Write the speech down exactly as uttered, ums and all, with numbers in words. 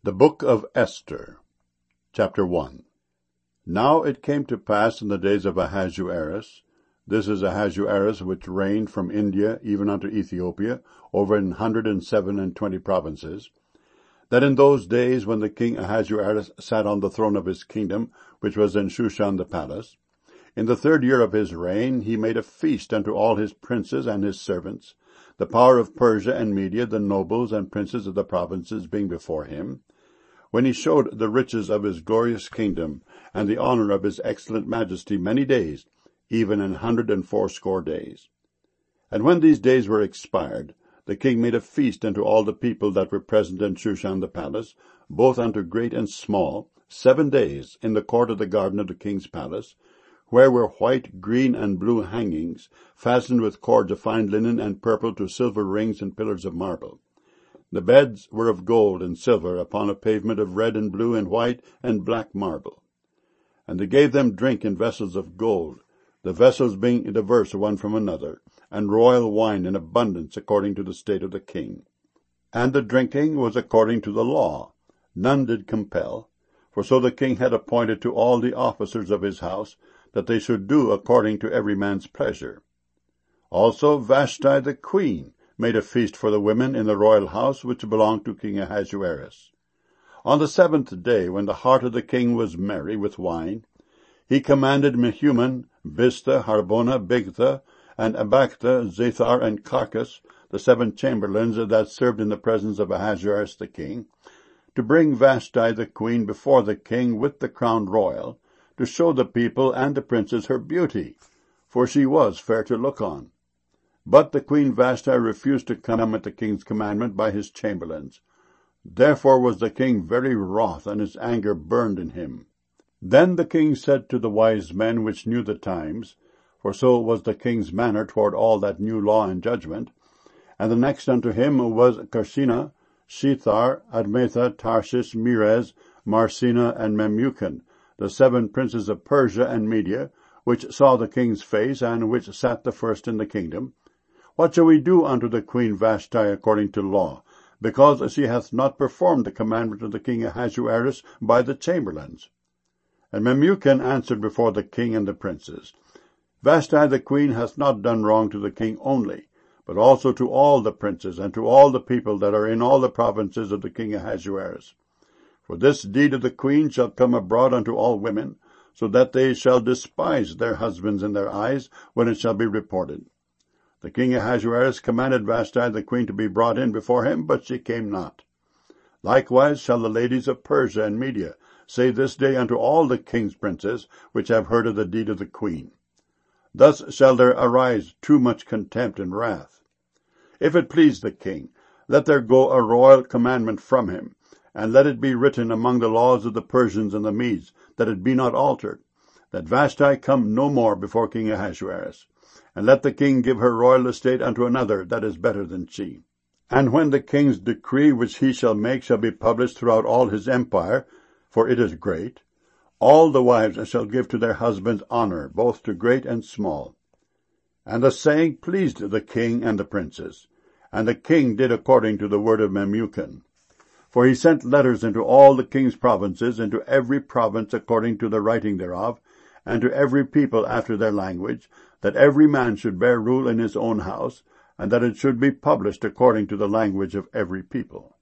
The Book of Esther, Chapter one. Now it came to pass in the days of Ahasuerus, this is Ahasuerus which reigned from India even unto Ethiopia, over an hundred and seven and twenty provinces, that in those days when the king Ahasuerus sat on the throne of his kingdom, which was in Shushan the palace, in the third year of his reign he made a feast unto all his princes and his servants, the power of Persia and Media, the nobles and princes of the provinces being before him, when he showed the riches of his glorious kingdom, and the honor of his excellent majesty many days, even an hundred and fourscore days. And when these days were expired, the king made a feast unto all the people that were present in Shushan the palace, both unto great and small, seven days, in the court of the garden of the king's palace, where were white, green, and blue hangings, fastened with cords of fine linen and purple to silver rings and pillars of marble. The beds were of gold and silver, upon a pavement of red and blue and white and black marble. And they gave them drink in vessels of gold, the vessels being diverse one from another, and royal wine in abundance according to the state of the king. And the drinking was according to the law, none did compel, for so the king had appointed to all the officers of his house, that they should do according to every man's pleasure. Also Vashti the queen made a feast for the women in the royal house which belonged to King Ahasuerus. On the seventh day, when the heart of the king was merry with wine, he commanded Mehuman, Biztha, Harbona, Bigtha, and Abagtha, Zethar, and Carcas, the seven chamberlains that served in the presence of Ahasuerus the king, to bring Vashti the queen before the king with the crown royal, to show the people and the princes her beauty, for she was fair to look on. But the queen Vashti refused to come at the king's commandment by his chamberlains. Therefore was the king very wroth, and his anger burned in him. Then the king said to the wise men which knew the times, for so was the king's manner toward all that knew law and judgment, and the next unto him was Carshena, Shethar, Admatha, Tarshish, Meres, Marsena, and Memucan, the seven princes of Persia and Media, which saw the king's face, and which sat the first in the kingdom. What shall we do unto the queen Vashti according to law, because she hath not performed the commandment of the king Ahasuerus by the chamberlains? And Memucan answered before the king and the princes, Vashti the queen hath not done wrong to the king only, but also to all the princes, and to all the people that are in all the provinces of the king Ahasuerus. For this deed of the queen shall come abroad unto all women, so that they shall despise their husbands in their eyes when it shall be reported. The king Ahasuerus commanded Vashti the queen to be brought in before him, but she came not. Likewise shall the ladies of Persia and Media say this day unto all the king's princes, which have heard of the deed of the queen. Thus shall there arise too much contempt and wrath. If it please the king, let there go a royal commandment from him, and let it be written among the laws of the Persians and the Medes, that it be not altered, that Vashti come no more before King Ahasuerus. And let the king give her royal estate unto another that is better than she. And when the king's decree which he shall make shall be published throughout all his empire, for it is great, all the wives shall give to their husbands honor, both to great and small. And the saying pleased the king and the princes, and the king did according to the word of Memucan. For he sent letters into all the king's provinces, into every province according to the writing thereof, and to every people after their language, that every man should bear rule in his own house, and that it should be published according to the language of every people.